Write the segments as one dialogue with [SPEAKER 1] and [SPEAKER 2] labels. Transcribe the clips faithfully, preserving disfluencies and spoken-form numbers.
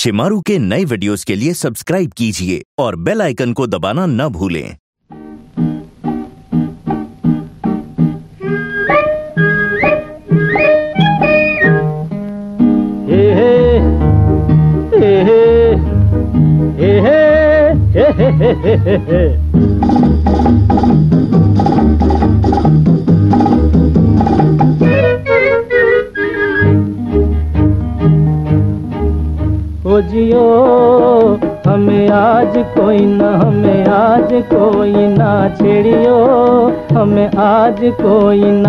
[SPEAKER 1] शिमारू के नए वीडियोस के लिए सब्सक्राइब कीजिए और बेल आइकन को दबाना न भूलें।
[SPEAKER 2] हे हे हे हे हे हे हे हे हे हे। ओ जियो हमें आज कोई ना, हमें आज कोई ना छेड़ियो, हमें आज कोई ना।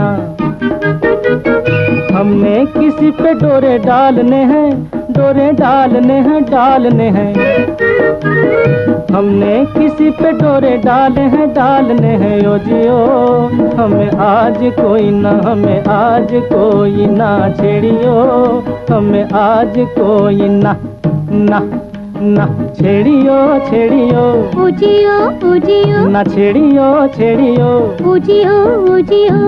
[SPEAKER 2] हमने किसी पे डोरे डालने हैं, डोरे डालने हैं, डालने हैं। हमने किसी पे डोरे डाले हैं, डालने हैं। ओ जियो हमें आज कोई ना, हमें आज कोई ना छेड़ियो, हमें आज कोई ना ना ना छेड़ियो छेड़ियो।
[SPEAKER 3] उजियो उजियो
[SPEAKER 2] ना छेड़ियो छेड़ियो।
[SPEAKER 3] उजियो उजियो।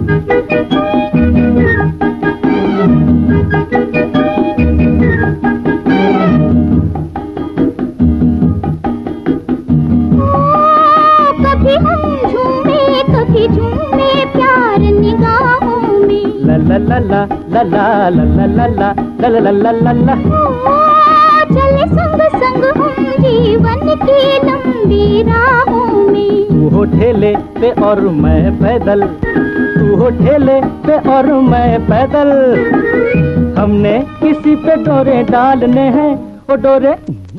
[SPEAKER 3] कभी हम झूमे कभी झूमे प्यार निगाहों में।
[SPEAKER 2] ला ला ला ला ला ला ला ला ला ला ला ला ला ला।
[SPEAKER 3] चले संग संग हम जीवन की लंबी राहों में।
[SPEAKER 2] तू हो ठेले पे और मैं पैदल, तू हो ठेले पे और मैं पैदल। हमने किसी पे डोरे डालने हैं, ओ डोरे।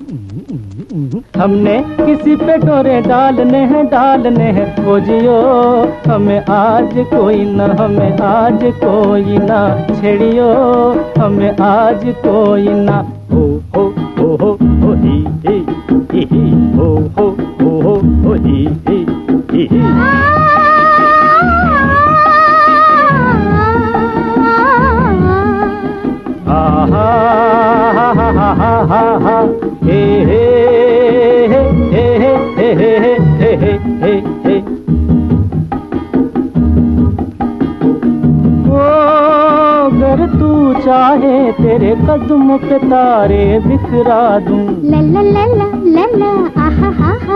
[SPEAKER 2] हमने किसी पे डोरे डालने हैं, डालने हैं। ओ जियो हमें आज कोई ना, हमें आज कोई ना छेड़ियो, हमें आज कोई ना। हो हो हो हो हो ही ही ही ही हो हो हो हो हो ही ही ही ही। हा हा हा हा हा हा हा हे हे हे हे हे हे हे हे हे हे। ओ अगर तू चाहे तेरे कदम पे तारे बिखरा दूं।
[SPEAKER 3] ला ला ला ला ला ला आहा हा हा।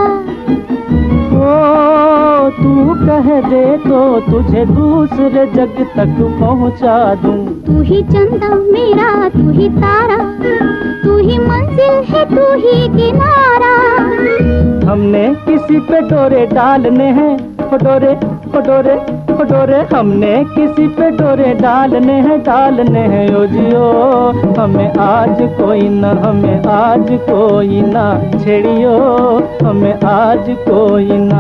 [SPEAKER 2] ओ तू कह दे तो तुझे दूसरे जग तक पहुंचा दूं।
[SPEAKER 3] तू ही चंदा मेरा, तू ही तारा, तू ही मंजिल है, तू ही किनारा।
[SPEAKER 2] हमने किसी पे डोरे डालने हैं, ओ डोरे ओ डोरे ओ डोरे। हमने किसी पे डोरे डालने हैं, डालने हैं। ओ जियो हमें आज कोई ना, हमें आज कोई ना छेड़ियो, हमें आज कोई ना।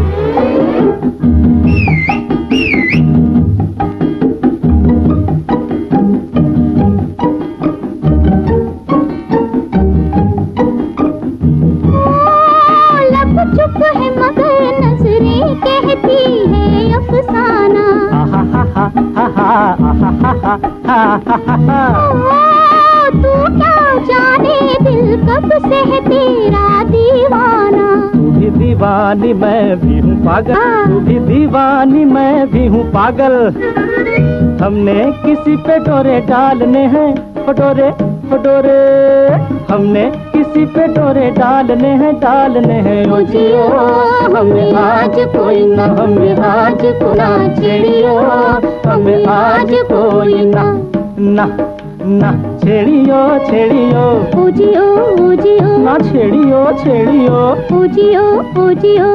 [SPEAKER 3] चुप है मगर नजरें कहती है अफसाना।
[SPEAKER 2] हा हा हा हा हा हा हा हा हा।
[SPEAKER 3] तू क्या जाने दिल कब से है तेरा दीवाना।
[SPEAKER 2] तू भी दीवानी मैं भी हूँ पागल, तू भी दीवानी मैं भी हूँ पागल। हमने किसी पे डोरे डालने हैं, ओ डोरे ओ डोरे। हमने किसी पे डोरे डालने हैं, डालने हैं। ओ जियो हमें आज कोई ना, हमें आज कोई ना छेड़ियो, हमें आज कोई ना ना ना छेड़ियो छेड़ियो।
[SPEAKER 3] उजियो उजियो
[SPEAKER 2] ना छेड़ियो छेड़ियो।
[SPEAKER 3] उजियो उजियो।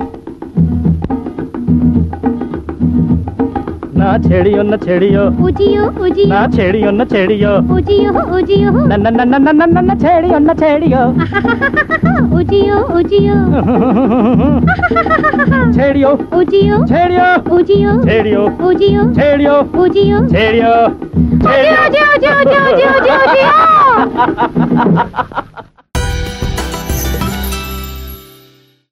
[SPEAKER 2] ना छेड़ियो न छेड़ियो।
[SPEAKER 3] उजियो उजियो।
[SPEAKER 2] ना छेड़ियो न छेड़ियो।
[SPEAKER 3] उजियो उजियो।
[SPEAKER 2] न न न न न न न छेड़ियो न छेड़ियो।
[SPEAKER 3] उजियो उजियो।
[SPEAKER 2] छेड़ियो
[SPEAKER 3] उजियो
[SPEAKER 2] छेड़ियो
[SPEAKER 3] उजियो
[SPEAKER 2] छेड़ियो
[SPEAKER 3] उजियो
[SPEAKER 2] छेड़ियो
[SPEAKER 3] उजियो
[SPEAKER 2] छेड़ियो
[SPEAKER 3] उजियो उजियो उजियो उजियो उजियो।